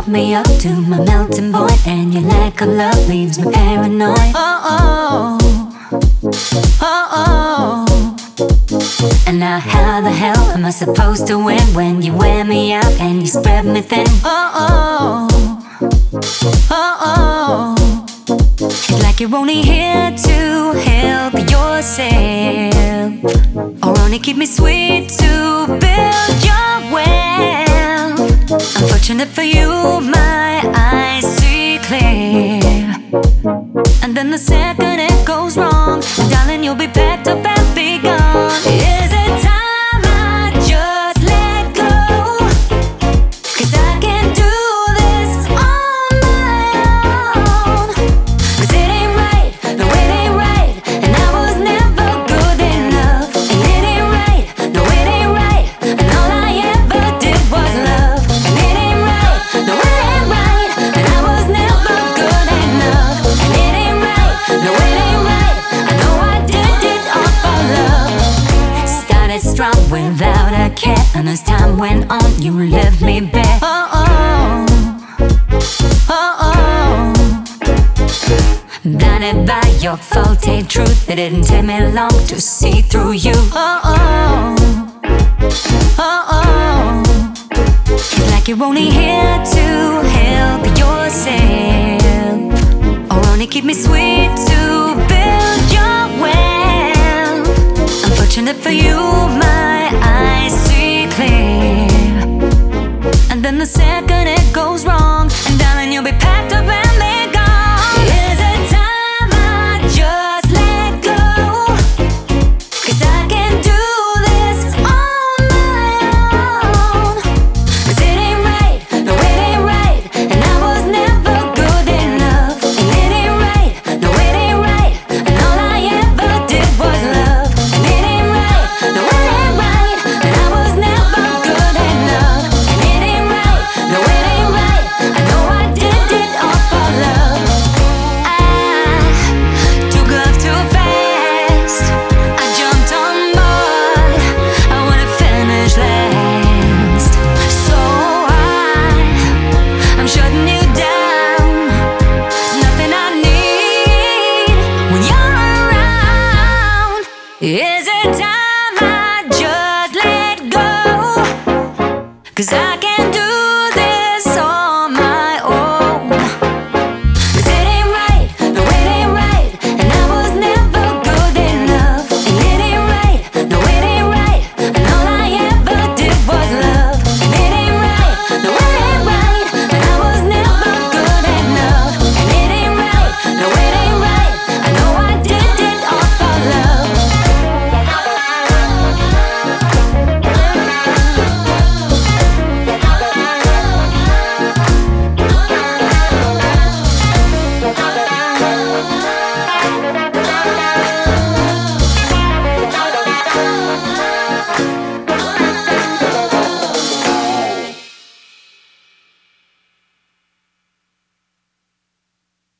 me up to my melting point, and your lack of love leaves me paranoid. Oh, and now how the hell am I supposed to win when you wear me out and you spread me thin? It's like you're only here to help yourself, or only keep me sweet to build your wealth. Unfortunate for you, my eyes see clear, and then the second it goes wrong, darling, you'll be packed up and be gone. Is it time I just let go? 'Cause I can't do this on my own. 'Cause it ain't right, no it ain't right, and I was never good enough. And it ain't right, no it ain't right, and all I ever did was love. And it ain't right, no it ain't right, and I was never good enough. And it ain't right, no it ain't right, I know I did it all for love. Started strong without a care, and as time went on, you left me bare. Blinded by your faulty truth, it didn't take me long to see through you. It's like you're only here to help yourself, or only keep me sweet to build your wealth. Unfortunate for you, my eyes see clear, and then the second it goes wrong, and darling, you'll be packed up and be gone. Is it time I just let go? 'Cause I can't do this on my own. 'Cause it ain't right, no it ain't right, and I was never good enough. And it ain't right, no it ain't right, and all I ever did was love. And it ain't right, no it ain't right, and I was never good enough. And it ain't right, no it ain't right, I know I did it all for love. I took love too fast, I jumped on board, I wanna finish last. So I'm shutting you down, there's nothing I need when you're around. Is it time I just let go? 'Cause I